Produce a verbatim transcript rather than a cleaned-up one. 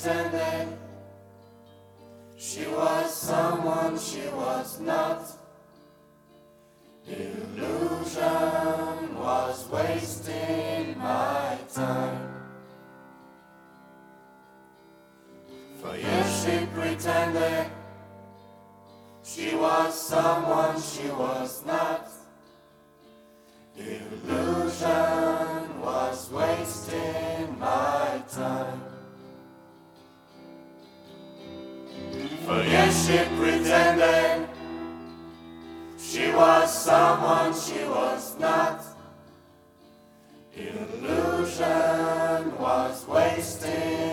pretended she was someone she was not. Illusion was wasting my time. For years she pretended she was someone she was not. Illusion was wasting my time. For years she pretended she was someone she was not. Illusion was wasting